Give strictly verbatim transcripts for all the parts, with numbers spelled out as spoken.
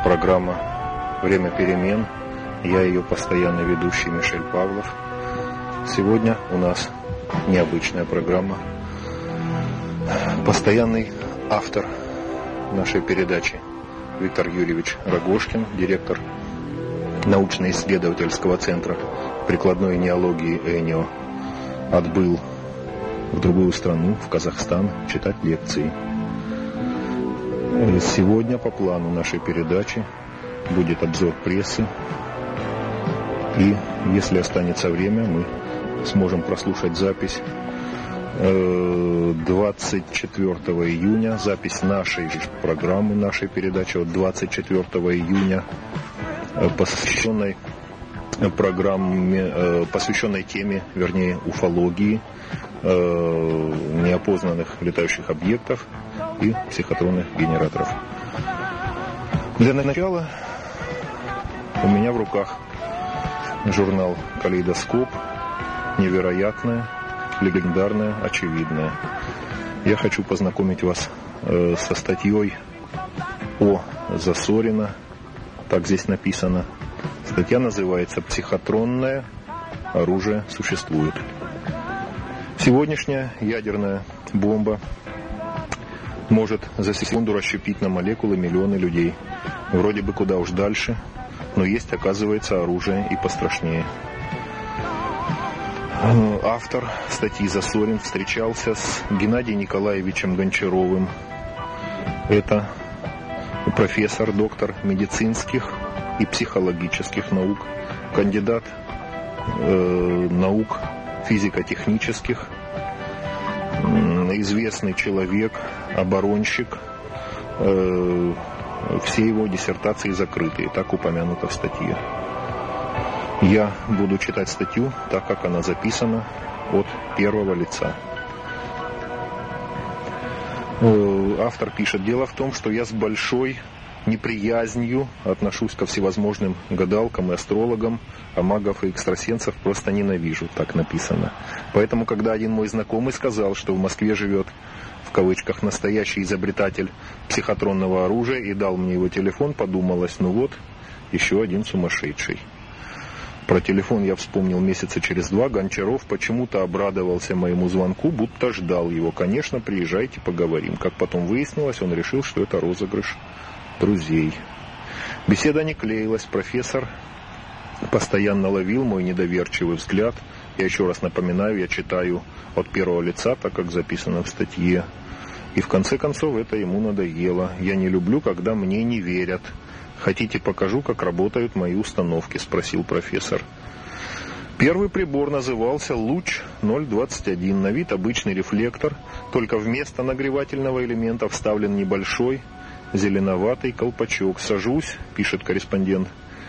Программа «Время перемен». Я ее постоянный ведущий Мишель Павлов. Сегодня у нас необычная программа. Постоянный автор нашей передачи Виктор Юрьевич Рогожкин, директор научно-исследовательского центра прикладной неологии ЭНИО, отбыл в другую страну, в Казахстан, читать лекции. Сегодня по плану нашей передачи будет обзор прессы. И если останется время, мы сможем прослушать запись двадцать четвёртого июня, запись нашей программы, нашей передачи от двадцать четвёртого июня, посвященной программе, посвященной теме, вернее, уфологии, неопознанных летающих объектов и психотронных генераторов. Для начала у меня в руках журнал «Калейдоскоп», невероятное, легендарное, очевидное. Я хочу познакомить вас э, со статьей О. Засорина, так здесь написано. Статья называется «Психотронное оружие существует». Сегодняшняя ядерная бомба может за секунду расщепить на молекулы миллионы людей. Вроде бы куда уж дальше, но есть, оказывается, оружие и пострашнее. Автор статьи Засорин встречался с Геннадием Николаевичем Гончаровым. Это профессор, доктор медицинских и психологических наук, кандидат э, наук физико-технических, известный человек, оборонщик. Э, все его диссертации закрыты, так упомянуто в статье. Я буду читать статью так, как она записана, от первого лица. Э, автор пишет: «Дело в том, что я с большой неприязнью отношусь ко всевозможным гадалкам и астрологам, а магов и экстрасенсов просто ненавижу», так написано. Поэтому, когда один мой знакомый сказал, что в Москве живет, в кавычках, настоящий изобретатель психотронного оружия, и дал мне его телефон, подумалось, ну вот, еще один сумасшедший. Про телефон я вспомнил месяца через два. Гончаров почему-то обрадовался моему звонку, будто ждал его. «Конечно, приезжайте, поговорим». Как потом выяснилось, он решил, что это розыгрыш друзей. Беседа не клеилась. Профессор постоянно ловил мой недоверчивый взгляд. Я еще раз напоминаю, я читаю от первого лица, так как записано в статье. И в конце концов это ему надоело. «Я не люблю, когда мне не верят. Хотите, покажу, как работают мои установки?» — спросил профессор. Первый прибор назывался «Луч ноль двадцать один». На вид обычный рефлектор, только вместо нагревательного элемента вставлен небольшой зеленоватый колпачок. «Сажусь», — пишет корреспондент,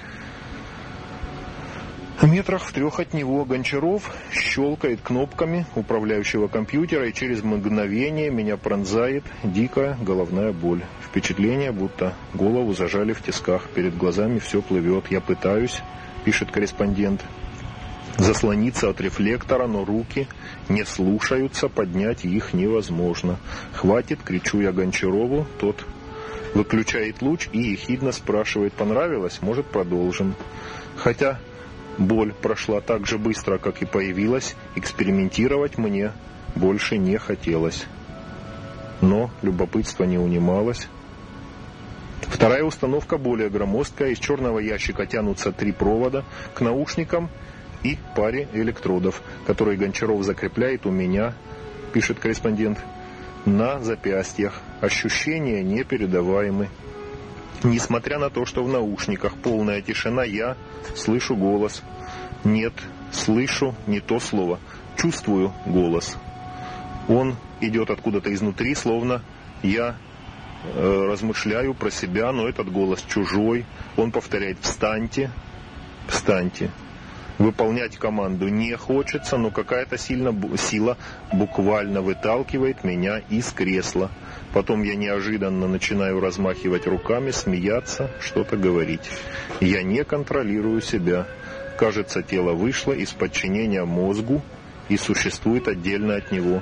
в метрах в трех от него. Гончаров щелкает кнопками управляющего компьютера, и через мгновение меня пронзает дикая головная боль. Впечатление, будто голову зажали в тисках. Перед глазами все плывет. Я пытаюсь, пишет корреспондент, заслониться от рефлектора, но руки не слушаются, поднять их невозможно. «Хватит», — кричу я Гончарову. Тот выключает луч и ехидно спрашивает: «Понравилось? Может, продолжим?» Хотя боль прошла так же быстро, как и появилась, экспериментировать мне больше не хотелось. Но любопытство не унималось. Вторая установка более громоздкая. Из черного ящика тянутся три провода к наушникам и паре электродов, которые Гончаров закрепляет у меня, пишет корреспондент, на запястьях. Ощущения непередаваемы. Несмотря на то, что в наушниках полная тишина, я слышу голос. Нет, слышу не то слово. Чувствую голос. Он идет откуда-то изнутри, словно я э, размышляю про себя, но этот голос чужой. Он повторяет: «Встаньте, встаньте». Выполнять команду не хочется, но какая-то сильно, сила буквально выталкивает меня из кресла. Потом я неожиданно начинаю размахивать руками, смеяться, что-то говорить. Я не контролирую себя. Кажется, тело вышло из подчинения мозгу и существует отдельно от него.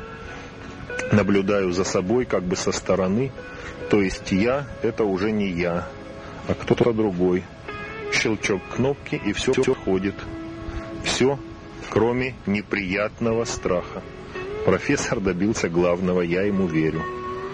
Наблюдаю за собой как бы со стороны, то есть я — это уже не я, а кто-то другой. Щелчок кнопки, и все ходит. Все, кроме неприятного страха. Профессор добился главного, я ему верю.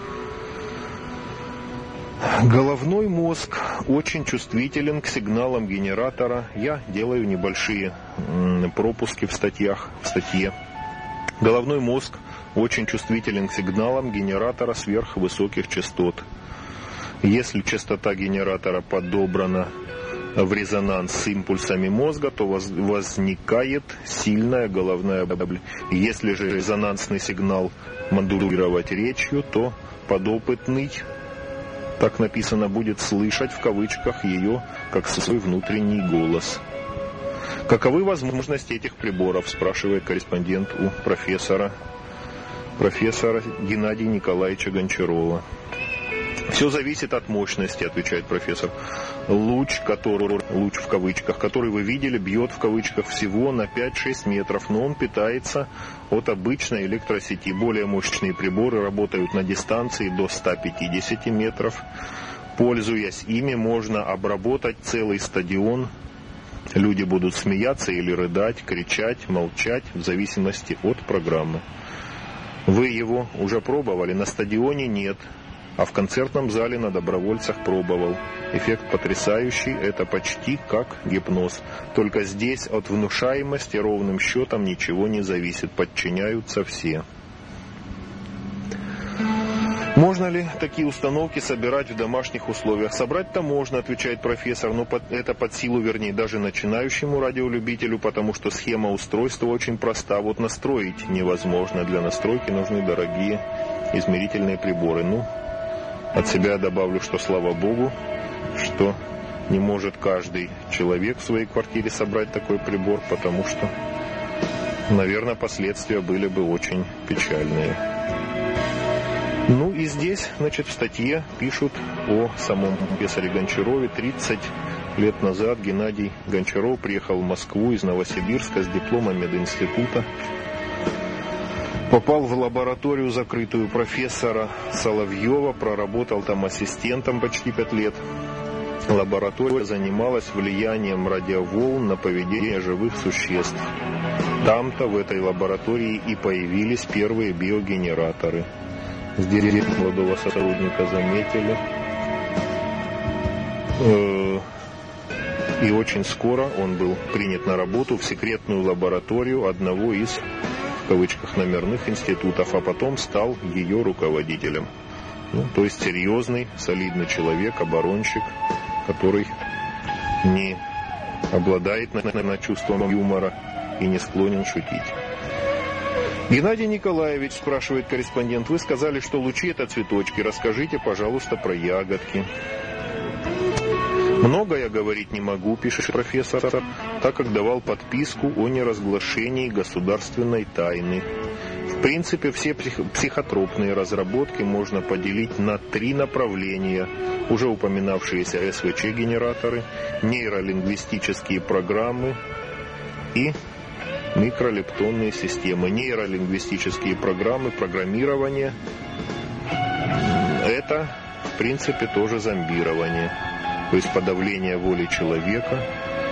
Головной мозг очень чувствителен к сигналам генератора. Я делаю небольшие пропуски в статьях, в статье. Головной мозг очень чувствителен к сигналам генератора сверхвысоких частот. Если частота генератора подобрана в резонанс с импульсами мозга, то возникает сильная головная боль. Если же резонансный сигнал модулировать речью, то подопытный, так написано, будет слышать в кавычках ее как свой внутренний голос. Каковы возможности этих приборов, спрашивает корреспондент у профессора, профессора Геннадия Николаевича Гончарова. Все зависит от мощности, отвечает профессор. Луч, который, луч в кавычках, который вы видели, бьет в кавычках всего на пять-шесть метров, но он питается от обычной электросети. Более мощные приборы работают на дистанции до ста пятидесяти метров. Пользуясь ими, можно обработать целый стадион. Люди будут смеяться или рыдать, кричать, молчать, в зависимости от программы. Вы его уже пробовали? На стадионе нет. А в концертном зале на добровольцах пробовал. Эффект потрясающий, это почти как гипноз. Только здесь от внушаемости ровным счетом ничего не зависит, подчиняются все. Можно ли такие установки собирать в домашних условиях? Собрать-то можно, отвечает профессор, но под, это под силу, вернее, даже начинающему радиолюбителю, потому что схема устройства очень проста. Вот настроить невозможно. Для настройки нужны дорогие измерительные приборы. Ну, от себя добавлю, что слава Богу, что не может каждый человек в своей квартире собрать такой прибор, потому что, наверное, последствия были бы очень печальные. Ну и здесь, значит, в статье пишут о самом профессоре Гончарове. тридцать лет назад Геннадий Гончаров приехал в Москву из Новосибирска с дипломом мединститута. Попал в лабораторию закрытую профессора Соловьева, проработал там ассистентом почти пять лет. Лаборатория занималась влиянием радиоволн на поведение живых существ. Там-то, в этой лаборатории, и появились первые биогенераторы. Здесь молодого сотрудника заметили. И очень скоро он был принят на работу в секретную лабораторию одного из, в кавычках, номерных институтов, а потом стал ее руководителем. Ну, то есть серьезный, солидный человек, оборонщик, который не обладает, наверное, чувством юмора и не склонен шутить. Геннадий Николаевич, спрашивает корреспондент, вы сказали, что лучи — это цветочки. Расскажите, пожалуйста, про ягодки. Много я говорить не могу, пишет профессор, так как давал подписку о неразглашении государственной тайны. В принципе, все психотропные разработки можно поделить на три направления. Уже упоминавшиеся эс вэ че-генераторы, нейролингвистические программы и микролептонные системы. Нейролингвистические программы, программирование – это, в принципе, тоже зомбирование, то есть подавление воли человека.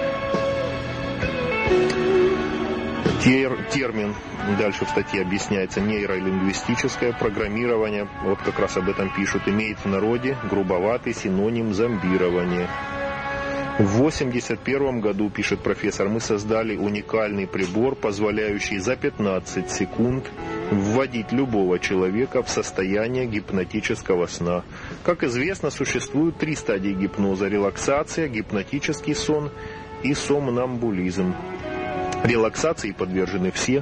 Тер, термин, дальше в статье объясняется, нейролингвистическое программирование, вот как раз об этом пишут, имеет в народе грубоватый синоним зомбирования. В восемьдесят первом году, пишет профессор, мы создали уникальный прибор, позволяющий за пятнадцать секунд вводить любого человека в состояние гипнотического сна. Как известно, существуют три стадии гипноза: релаксация, гипнотический сон и сомнамбулизм. Релаксации подвержены все.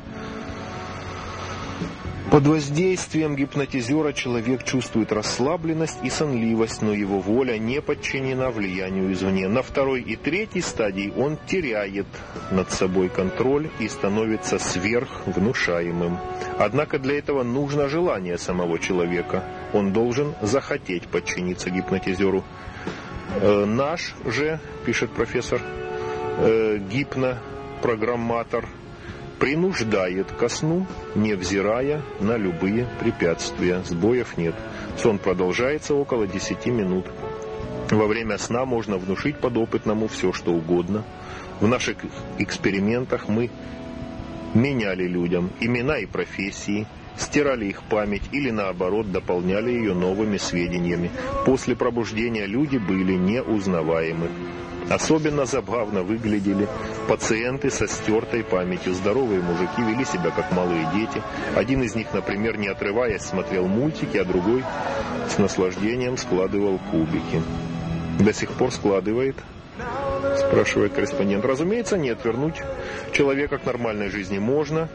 Под воздействием гипнотизера человек чувствует расслабленность и сонливость, но его воля не подчинена влиянию извне. На второй и третьей стадии он теряет над собой контроль и становится сверхвнушаемым. Однако для этого нужно желание самого человека. Он должен захотеть подчиниться гипнотизеру. Э, наш же, пишет профессор, э, гипнопрограмматор, принуждает ко сну, невзирая на любые препятствия. Сбоев нет. Сон продолжается около десяти минут. Во время сна можно внушить подопытному все, что угодно. В наших экспериментах мы меняли людям имена и профессии, стирали их память или, наоборот, дополняли ее новыми сведениями. После пробуждения люди были неузнаваемы. Особенно забавно выглядели пациенты со стертой памятью. Здоровые мужики вели себя как малые дети. Один из них, например, не отрываясь, смотрел мультики, а другой с наслаждением складывал кубики. «До сих пор складывает?» — спрашивает корреспондент. Разумеется, нет. Вернуть человека к нормальной жизни можно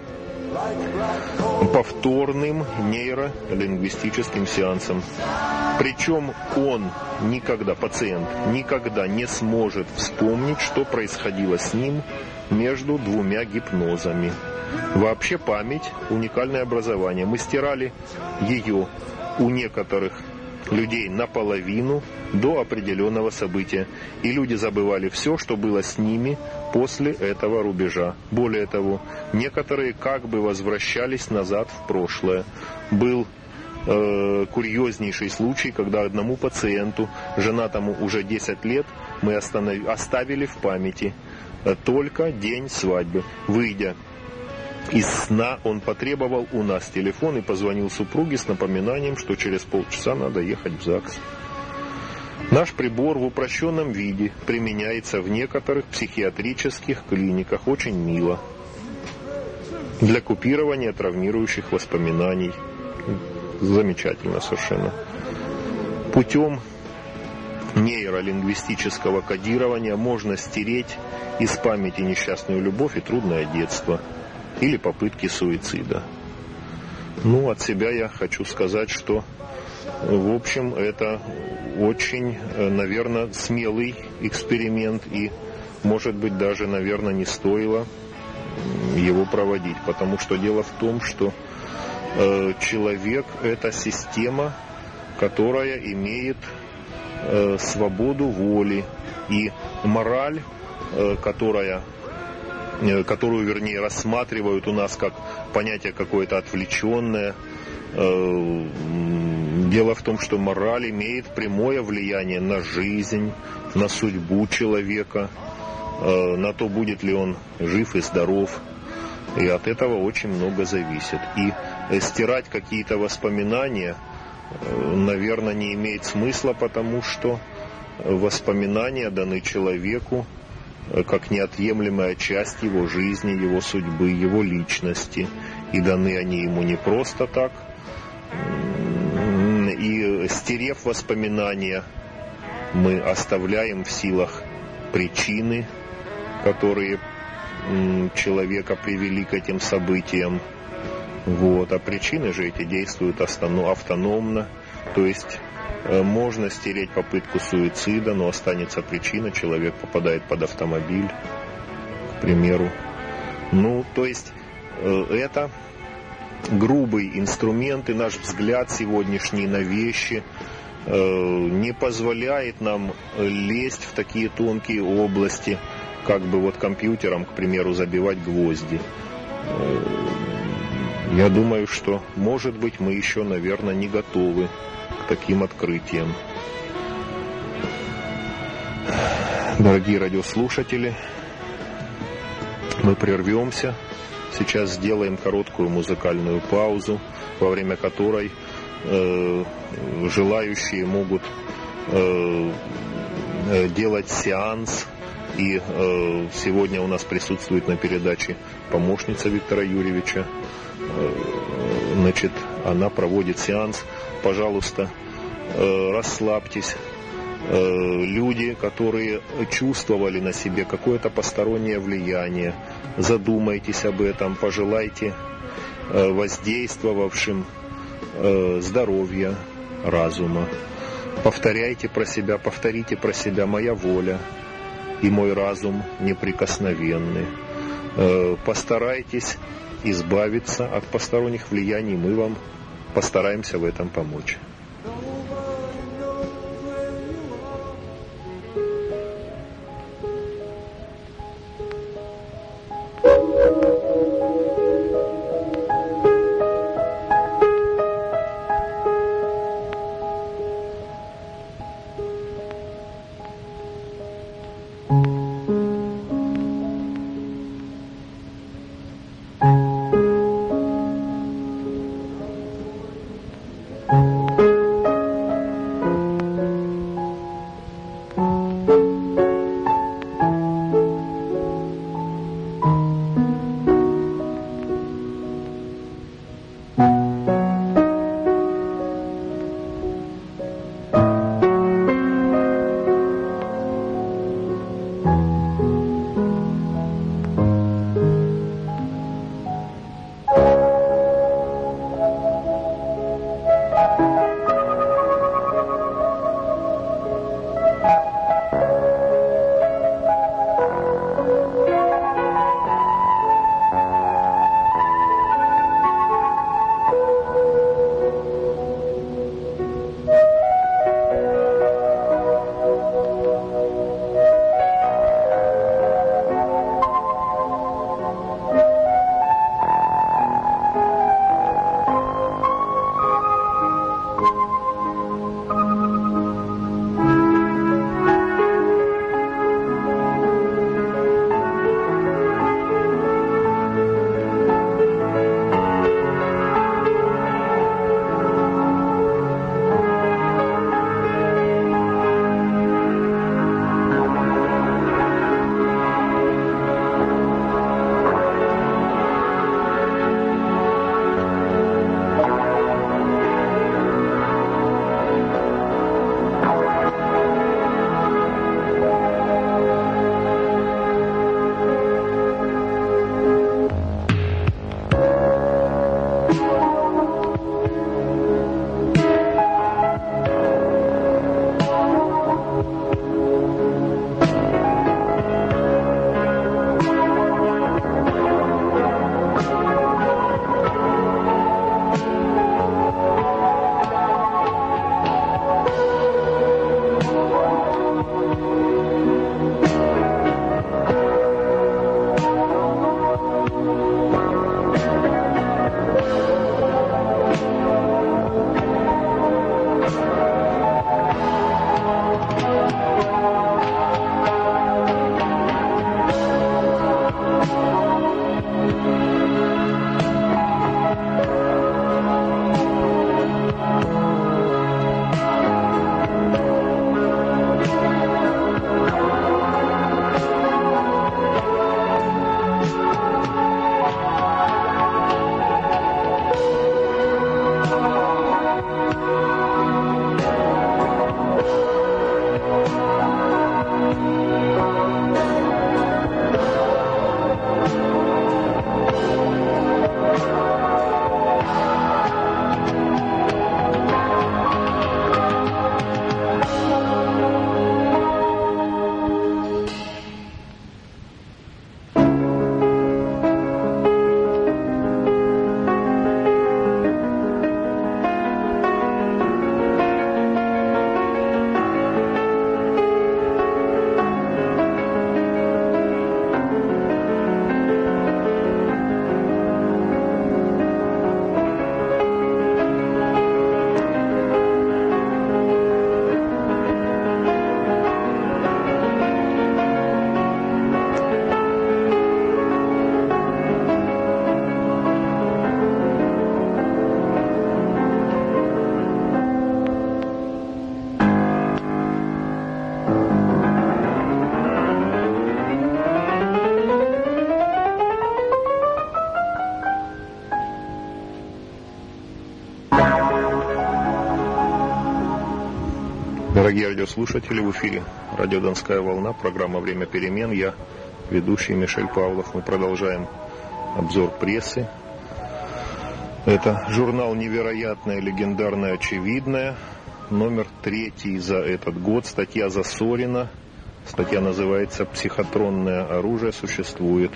повторным нейролингвистическим сеансом. Причем он никогда, пациент, никогда не сможет вспомнить, что происходило с ним между двумя гипнозами. Вообще память – уникальное образование. Мы стирали ее у некоторых людей наполовину до определенного события. И люди забывали все, что было с ними после этого рубежа. Более того, некоторые как бы возвращались назад в прошлое. Был э, курьезнейший случай, когда одному пациенту, женатому уже десять лет, мы останов... оставили в памяти э, только день свадьбы. Выйдя из сна, он потребовал у нас телефон и позвонил супруге с напоминанием, что через полчаса надо ехать в ЗАГС. Наш прибор в упрощенном виде применяется в некоторых психиатрических клиниках. Очень мило. Для купирования травмирующих воспоминаний. Замечательно совершенно. Путем нейролингвистического кодирования можно стереть из памяти несчастную любовь и трудное детство. Или попытки суицида. Ну, от себя я хочу сказать, что, в общем, это очень, наверное, смелый эксперимент. И, может быть, даже, наверное, не стоило его проводить. Потому что дело в том, что э, человек – это система, которая имеет э, свободу воли. И мораль, э, которая... которую, вернее, рассматривают у нас как понятие какое-то отвлеченное. Дело в том, что мораль имеет прямое влияние на жизнь, на судьбу человека, на то, будет ли он жив и здоров. И от этого очень много зависит. И стирать какие-то воспоминания, наверное, не имеет смысла, потому что воспоминания даны человеку как неотъемлемая часть его жизни, его судьбы, его личности. И даны они ему не просто так. И стерев воспоминания, мы оставляем в силах причины, которые человека привели к этим событиям. Вот. А причины же эти действуют автономно. То есть можно стереть попытку суицида, но останется причина, человек попадает под автомобиль, к примеру. Ну, то есть это грубый инструмент, и наш взгляд сегодняшний на вещи не позволяет нам лезть в такие тонкие области, как бы вот компьютером, к примеру, забивать гвозди. Я думаю, что, может быть, мы еще, наверное, не готовы к таким открытиям. Дорогие радиослушатели, мы прервемся. Сейчас сделаем короткую музыкальную паузу, во время которой э, желающие могут э, делать сеанс. И э, сегодня у нас присутствует на передаче помощница Виктора Юрьевича. Э, значит, она проводит сеанс. Пожалуйста, э, расслабьтесь. Э, люди, которые чувствовали на себе какое-то постороннее влияние, задумайтесь об этом, пожелайте э, воздействовавшим э, здоровья, разума. Повторяйте про себя, повторите про себя: моя воля и мой разум неприкосновенны. Э, постарайтесь избавиться от посторонних влияний, мы вам постараемся в этом помочь. Дорогие радиослушатели, в эфире радио «Донская волна», программа «Время перемен». Я, ведущий Мишель Павлов. Мы продолжаем обзор прессы. Это журнал «Невероятное, легендарное, очевидное». Номер третий за этот год. Статья Засорина. Статья называется «Психотронное оружие существует».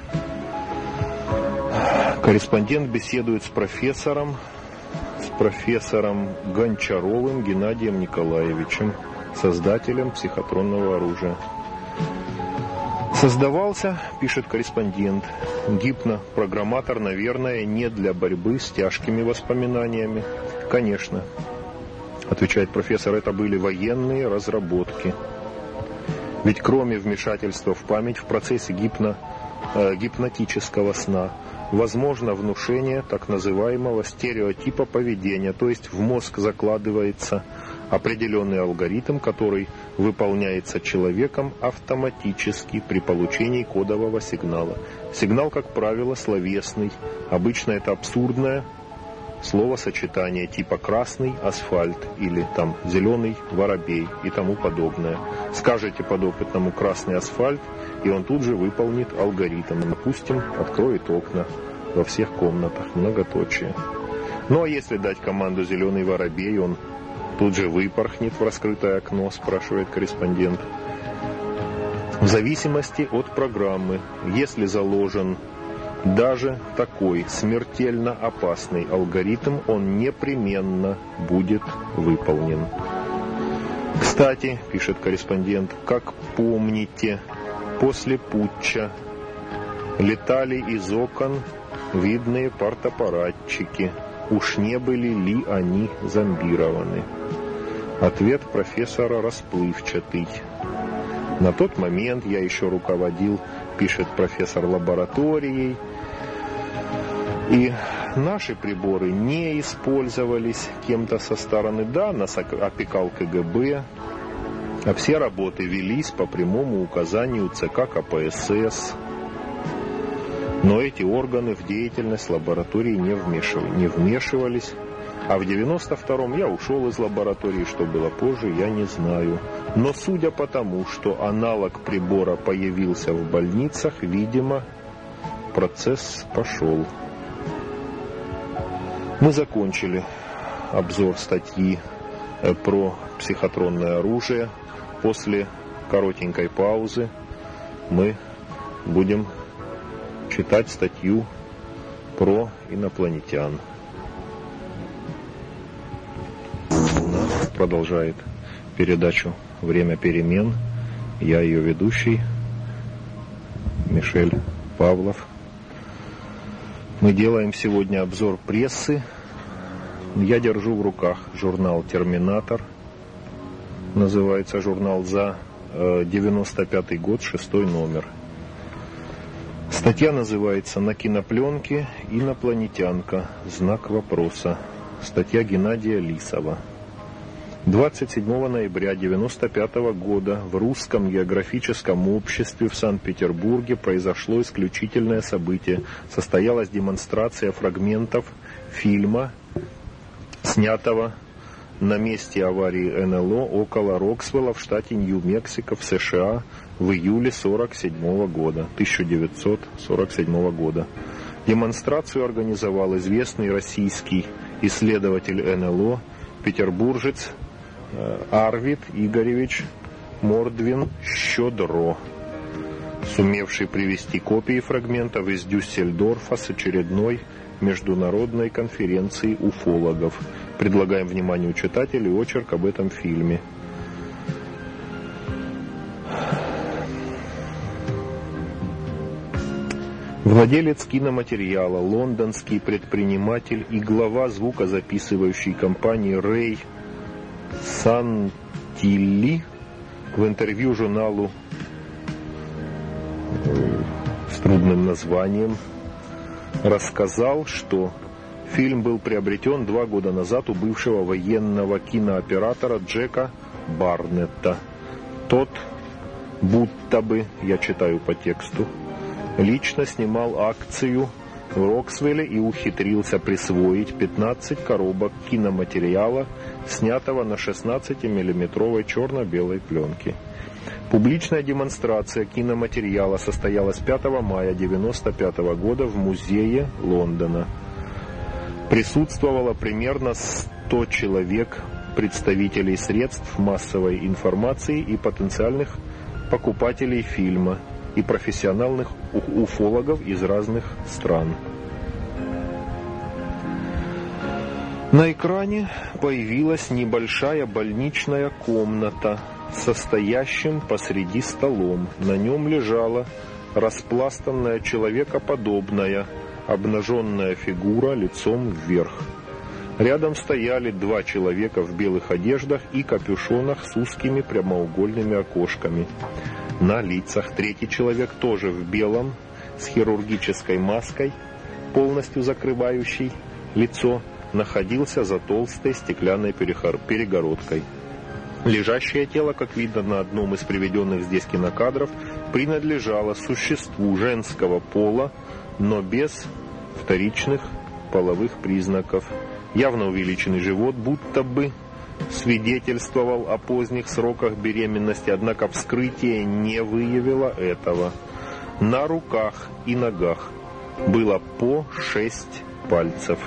Корреспондент беседует с профессором, с профессором Гончаровым Геннадием Николаевичем, создателем психотронного оружия. Создавался, пишет корреспондент, гипнопрограмматор, наверное, не для борьбы с тяжкими воспоминаниями. Конечно, отвечает профессор, это были военные разработки. Ведь кроме вмешательства в память в процессе гипно, э, гипнотического сна, возможно внушение так называемого стереотипа поведения, то есть в мозг закладывается определенный алгоритм, который выполняется человеком автоматически при получении кодового сигнала. Сигнал, как правило, словесный. Обычно это абсурдная словосочетания типа «красный асфальт» или там «зеленый воробей» и тому подобное. Скажите подопытному «красный асфальт», и он тут же выполнит алгоритм. Допустим, откроет окна во всех комнатах, многоточие. Ну а если дать команду «зеленый воробей», он тут же выпорхнет в раскрытое окно, спрашивает корреспондент. В зависимости от программы, если заложен даже такой смертельно опасный алгоритм, он непременно будет выполнен. Кстати, пишет корреспондент, как помните, после путча летали из окон видные партаппаратчики. Уж не были ли они зомбированы? Ответ профессора расплывчатый. На тот момент я еще руководил, пишет профессор, лабораторией, и наши приборы не использовались кем-то со стороны. Да, нас опекал ка гэ бэ, а все работы велись по прямому указанию ЦК ка пэ эс эс. Но эти органы в деятельность лаборатории не вмешивались, не вмешивались. А в девяносто втором я ушел из лаборатории, что было позже, я не знаю. Но судя по тому, что аналог прибора появился в больницах, видимо, процесс пошел. Мы закончили обзор статьи про психотронное оружие. После коротенькой паузы мы будем читать статью про инопланетян. Продолжает передачу «Время перемен». Я ее ведущий, Мишель Павлов. Мы делаем сегодня обзор прессы. Я держу в руках журнал «Терминатор». Называется журнал за девяносто пятый год, шестой номер. Статья называется «На кинопленке инопланетянка. Знак вопроса». Статья Геннадия Лисова. двадцать седьмого ноября девяносто пятого года в Русском географическом обществе в Санкт-Петербурге произошло исключительное событие. Состоялась демонстрация фрагментов фильма, снятого на месте аварии эн эл о около Роксвелла в штате Нью-Мексико в США в июле сорок седьмого года, тысяча девятьсот сорок седьмого года. Демонстрацию организовал известный российский исследователь эн эл о, петербуржец Арвид Игоревич Мордвин-Щедро, сумевший привезти копии фрагментов из Дюссельдорфа с очередной международной конференции уфологов. Предлагаем вниманию читателей очерк об этом фильме. Владелец киноматериала, лондонский предприниматель и глава звукозаписывающей компании Рэй Сантилли в интервью журналу с трудным названием рассказал, что фильм был приобретен два года назад у бывшего военного кинооператора Джека Барнетта. Тот, будто бы, я читаю по тексту, лично снимал акцию в Роксвилле и ухитрился присвоить пятнадцать коробок киноматериала, снятого на шестнадцатимиллиметровой черно-белой пленке. Публичная демонстрация киноматериала состоялась пятого мая девяносто пятого года в музее Лондона. Присутствовало примерно сто человек, представителей средств массовой информации и потенциальных покупателей фильма, и профессиональных уфологов из разных стран. На экране появилась небольшая больничная комната со стоящим посреди столом. На нем лежала распластанная человекоподобная обнаженная фигура лицом вверх. Рядом стояли два человека в белых одеждах и капюшонах с узкими прямоугольными окошками. На лицах третий человек, тоже в белом, с хирургической маской, полностью закрывающей лицо, находился за толстой стеклянной перегородкой. Лежащее тело, как видно на одном из приведенных здесь кинокадров, принадлежало существу женского пола, но без вторичных половых признаков. Явно увеличенный живот будто бы свидетельствовал о поздних сроках беременности, однако вскрытие не выявило этого. На руках и ногах было по шесть пальцев.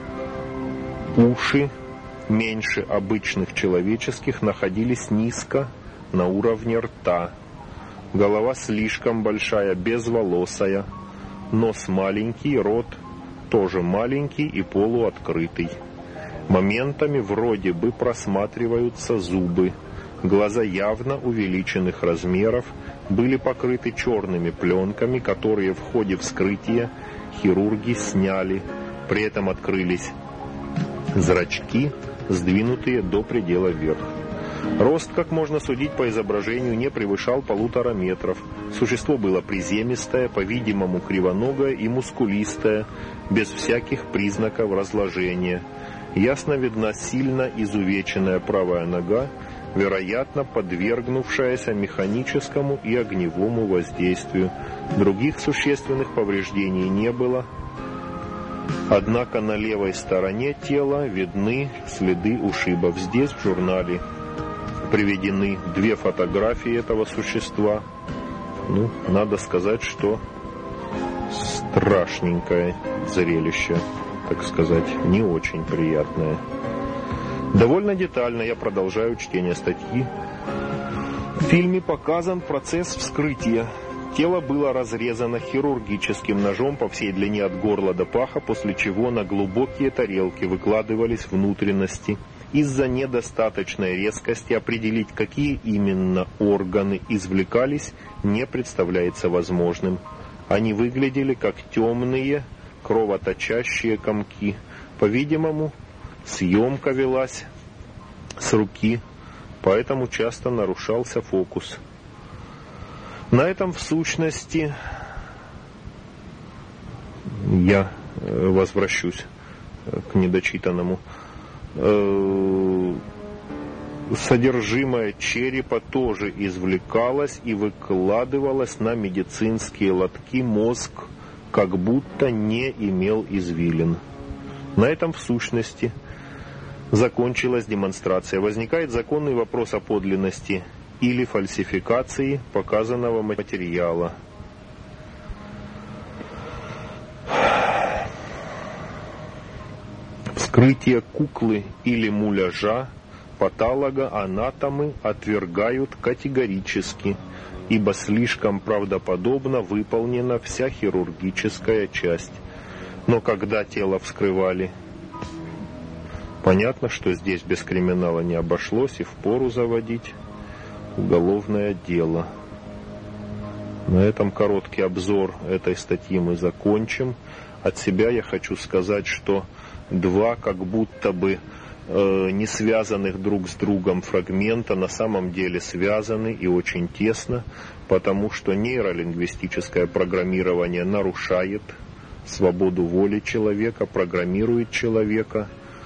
Уши, меньше обычных человеческих, находились низко на уровне рта. Голова слишком большая, безволосая. Нос маленький, рот тоже маленький и полуоткрытый. Моментами вроде бы просматриваются зубы. Глаза явно увеличенных размеров были покрыты черными пленками, которые в ходе вскрытия хирурги сняли. При этом открылись зрачки, сдвинутые до предела вверх. Рост, как можно судить по изображению, не превышал полутора метров. Существо было приземистое, по-видимому кривоногое и мускулистое, без всяких признаков разложения. Ясно видна сильно изувеченная правая нога, вероятно, подвергнувшаяся механическому и огневому воздействию. Других существенных повреждений не было. Однако на левой стороне тела видны следы ушибов. Здесь в журнале приведены две фотографии этого существа. Ну, надо сказать, что страшненькое зрелище, так сказать, не очень приятное. Довольно детально я продолжаю чтение статьи. В фильме показан процесс вскрытия. Тело было разрезано хирургическим ножом по всей длине от горла до паха, после чего на глубокие тарелки выкладывались внутренности. Из-за недостаточной резкости определить, какие именно органы извлекались, не представляется возможным. Они выглядели как темные, кровоточащие комки. По-видимому, съемка велась с руки, поэтому часто нарушался фокус. На этом, в сущности, я возвращусь к недочитанному. Содержимое черепа тоже извлекалось и выкладывалось на медицинские лотки. Мозг как будто не имел извилин. На этом, в сущности, закончилась демонстрация. Возникает законный вопрос о подлинности или фальсификации показанного материала. Вскрытие куклы или муляжа патологоанатомы отвергают категорически, ибо слишком правдоподобно выполнена вся хирургическая часть. Но когда тело вскрывали, понятно, что здесь без криминала не обошлось, и впору заводить уголовное дело. На этом короткий обзор этой статьи мы закончим. От себя я хочу сказать, что два как будто бы э, не связанных друг с другом фрагмента на самом деле связаны и очень тесно, потому что нейролингвистическое программирование нарушает свободу воли человека, программирует человека.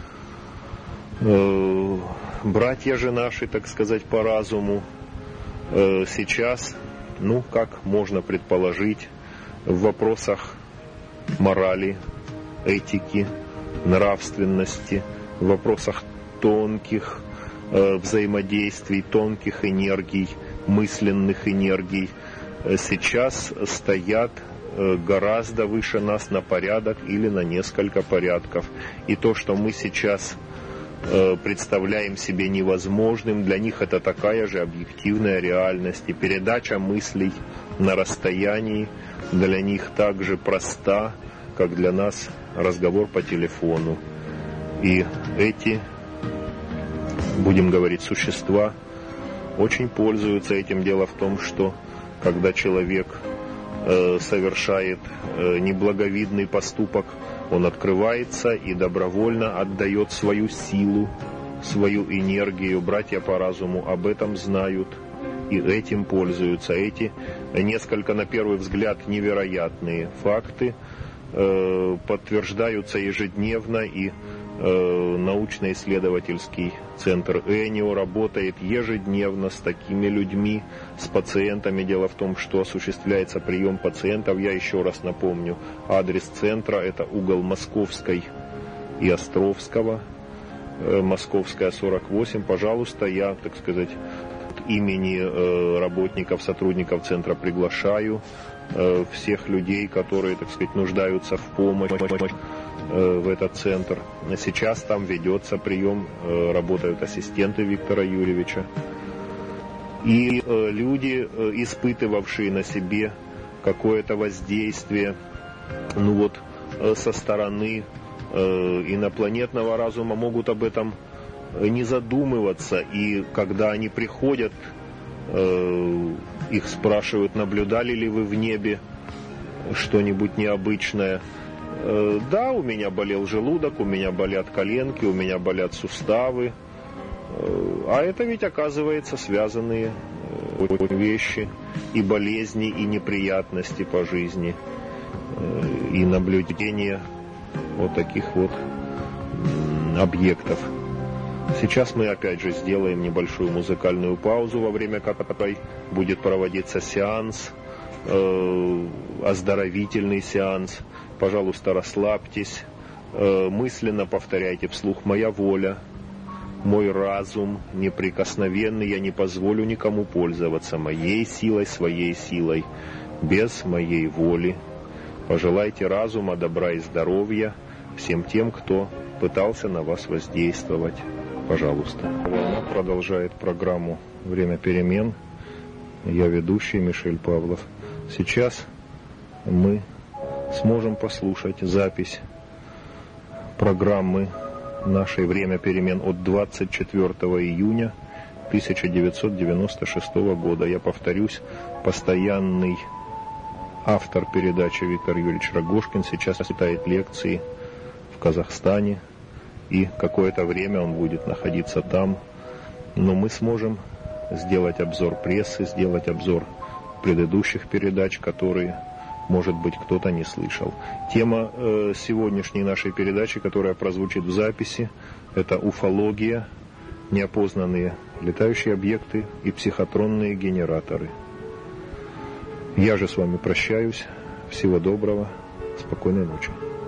Э, братья же наши, так сказать, по разуму, э, сейчас, ну, как можно предположить, в вопросах морали, этики, нравственности, в вопросах тонких э, взаимодействий, тонких энергий, мысленных энергий, э, сейчас стоят э, гораздо выше нас на порядок или на несколько порядков. И то, что мы сейчас э, представляем себе невозможным, для них это такая же объективная реальность. И передача мыслей на расстоянии для них так же проста, как для нас разговор по телефону. И эти, будем говорить, существа очень пользуются этим. Дело в том, что когда человек э, совершает э, неблаговидный поступок, он открывается и добровольно отдает свою силу, свою энергию. Братья по разуму об этом знают и этим пользуются. Эти несколько, на первый взгляд, невероятные факты подтверждаются ежедневно, и э, научно-исследовательский центр Энио работает ежедневно с такими людьми, с пациентами. Дело в том, что осуществляется прием пациентов. Я еще раз напомню, адрес центра — это угол Московской и Островского, Московская, сорок восемь. Пожалуйста, я, так сказать, от имени работников, сотрудников центра приглашаю всех людей, которые, так сказать, нуждаются в помощи в этот центр. Сейчас там ведется прием, работают ассистенты Виктора Юрьевича. И люди, испытывавшие на себе какое-то воздействие, ну вот, со стороны инопланетного разума, могут об этом не задумываться. И когда они приходят, их спрашивают, наблюдали ли вы в небе что-нибудь необычное. Да, у меня болел желудок, у меня болят коленки, у меня болят суставы. А это ведь, оказывается, связанные вещи, и болезни, и неприятности по жизни, и наблюдение вот таких вот объектов. Сейчас мы опять же сделаем небольшую музыкальную паузу, во время которой будет проводиться сеанс, э, оздоровительный сеанс. Пожалуйста, расслабьтесь, э, мысленно повторяйте вслух: «Моя воля, мой разум неприкосновенный, я не позволю никому пользоваться моей силой, своей силой, без моей воли». Пожелайте разума, добра и здоровья всем тем, кто пытался на вас воздействовать. Пожалуйста. Волна продолжает программу «Время перемен». Я ведущий Мишель Павлов. Сейчас мы сможем послушать запись программы нашей «Время перемен» от двадцать четвёртого июня тысяча девятьсот девяносто шестого года. Я повторюсь, постоянный автор передачи Виктор Юрьевич Рогожкин сейчас читает лекции в Казахстане, и какое-то время он будет находиться там. Но мы сможем сделать обзор прессы, сделать обзор предыдущих передач, которые, может быть, кто-то не слышал. Тема э, сегодняшней нашей передачи, которая прозвучит в записи, это уфология, неопознанные летающие объекты и психотронные генераторы. Я же с вами прощаюсь. Всего доброго. Спокойной ночи.